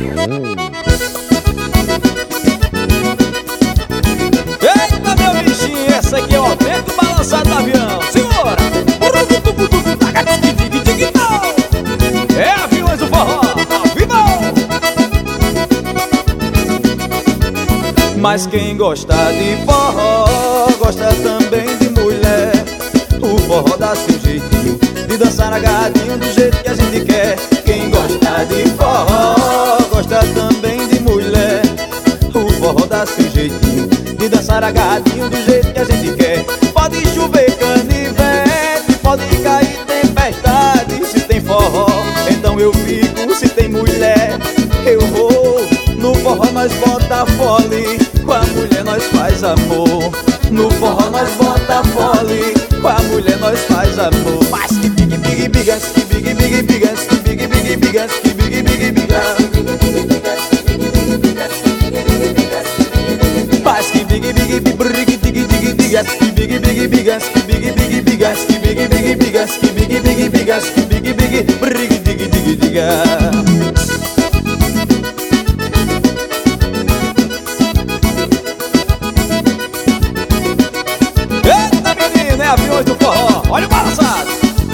Eita, meu bichinho, essa aqui é o vento balançado do avião. Segura! É Aviões do Forró, ao vivo! Mas quem gosta de forró, gosta também de mulher. O forró dá seu jeitinho de dançar agarradinho do jeito que a gente quer. Quem gosta de forró, gosta também de mulher. O forró dá seu jeitinho de dançar agarradinho do jeito que a gente quer. Pode chover canivete, pode cair tempestade. Se tem forró, então eu fico. Se tem mulher, eu vou. No forró nós bota fole, com a mulher nós faz amor. No forró nós bota fole, com a mulher nós faz amor. Mas que big big bigas, que big big bigas, que big big bigas, que big big bigas. Mas que big big big dig dig digas, que big big bigas, que big big bigas, que big big bigas, que big big bigas, que big big brig dig dig digas. É Aviões do Forró, olha o balançado.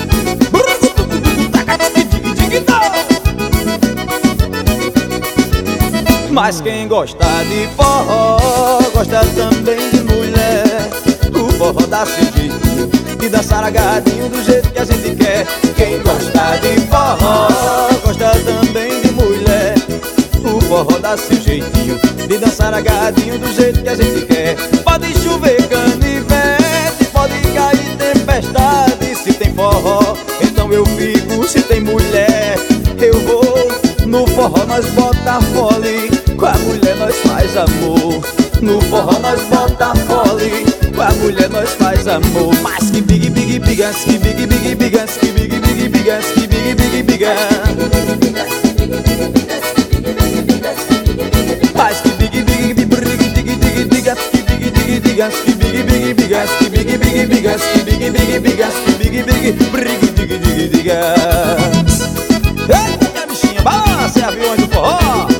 Mas quem gosta de forró, gosta também de mulher. O forró dá seu jeitinho de dançar agarradinho do jeito que a gente quer. Quem gosta de forró, gosta também de mulher. O forró dá seu jeitinho de dançar agarradinho do jeito que a gente quer. Pode chover canivete, pode cair tempestade. Se tem forró, então eu fico. Se tem mulher, eu vou. No forró nós bota fole, com a mulher nós faz amor. No forró nós bota fole, com a mulher nós faz amor. Mas que big big bigas, que big big bigas, que big big bigas, que big big bigas. Mas que big big big dig dig digas, que big big digas, que big big bigas, que big big bigas, que big big bigas, que big big brig dig dig digas. Eita, minha bichinha, balança, Aviões do Forró.